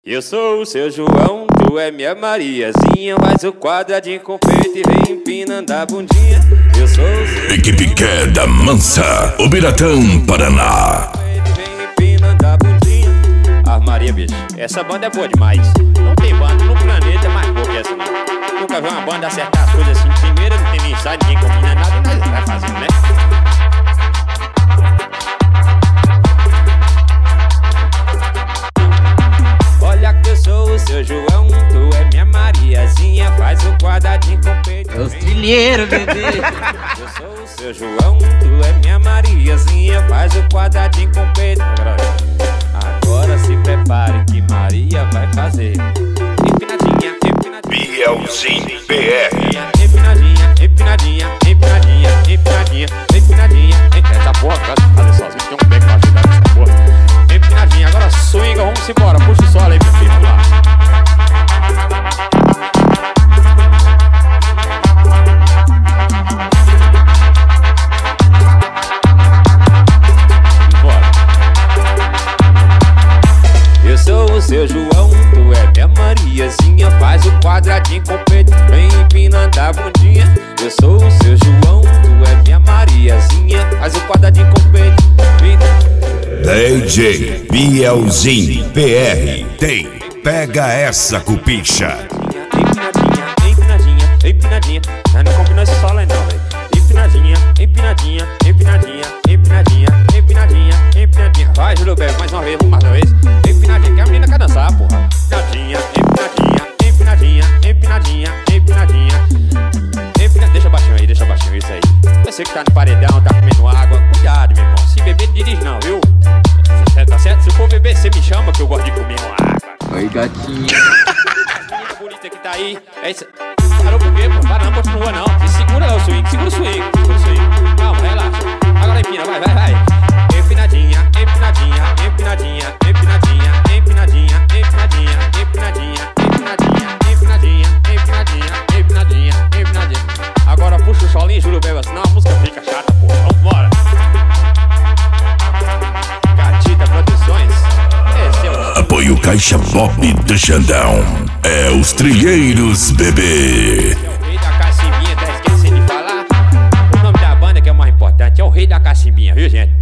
Eu sou o seu João, tu é minha Mariazinha. Faz o quadradinho com peito e vem empinando a bundinha. Eu sou o seu Equipe Queda Mansa, Ubiratã, Paraná. vem empinando a bundinha. Ah, Maria, bicho, essa banda é boa demais. Não tem banda no planeta mais boa que essa, não. Nunca vi uma banda acertar as coisas assim. Primeiro não tem nem ensaio, ninguém combina nada, mas vai fazendo, né? O seu João, tu é minha Mariazinha. Faz o quadradinho com peito. É os trilheiros, bebê. Eu sou o seu João, tu é minha Mariazinha. Faz o quadradinho com peito. Agora se prepare que Maria vai fazer. Empinadinha, empinadinha. Bielzinho BR. Empinadinha, empinadinha, empinadinha, empinadinha, empinadinha. Essa porra, fazer sozinho, tem um pé pra ajudar nessa porra. Empinadinha, agora swinga, vamos embora. Puxa o solo aí, meu filho, vamos lá. Eu sou o seu João, tu é minha Mariazinha. Faz o quadradinho com o peito, vem empinando a bundinha. Eu sou o seu João, tu é minha Mariazinha. Faz o quadradinho com o peito, vem. DJ Bielzinho BR. Tem, pega essa cupincha. Empinadinha, empinadinha, empinadinha. Não combinou esse solo aí não, velho. Empinadinha, empinadinha, empinadinha, empinadinha, empinadinha, empinadinha. Vai, Júlio Bebe, mais uma vez, mais uma vez. Empinadinha, que a menina quer dançar, porra. Empinadinha, empinadinha, empinadinha, empinadinha, empinadinha. Deixa baixinho isso aí. Você que tá no paredão, tá comendo água, cuidado, meu irmão. Se beber, não dirige não, viu? Tá certo? Se for beber, você me chama que eu gosto de comer uma água. Oi, gatinho. Essa menina bonita que tá aí. É isso. Parou por quê, pô? Para não, continua não. Se segura lá o swing, segura o swing, segura o swing. Calma, relaxa. Agora empina, vai. Empinadinha, empinadinha, empinadinha, empinadinha, empinadinha, empinadinha, empinadinha, empinadinha, empinadinha, empinadinha, empinadinha, empinadinha. Agora puxa o solinho, Júlio Beba, senão a música fica chata, pô. Vambora. Gatita Produções. Esse é o... Apoio Caixa Bob do Xandão. É os Trilheiros, bebê. É o rei da cacimbinha, tá esquecendo de falar? O nome da banda que é o mais importante é o rei da cacimbinha, viu, gente?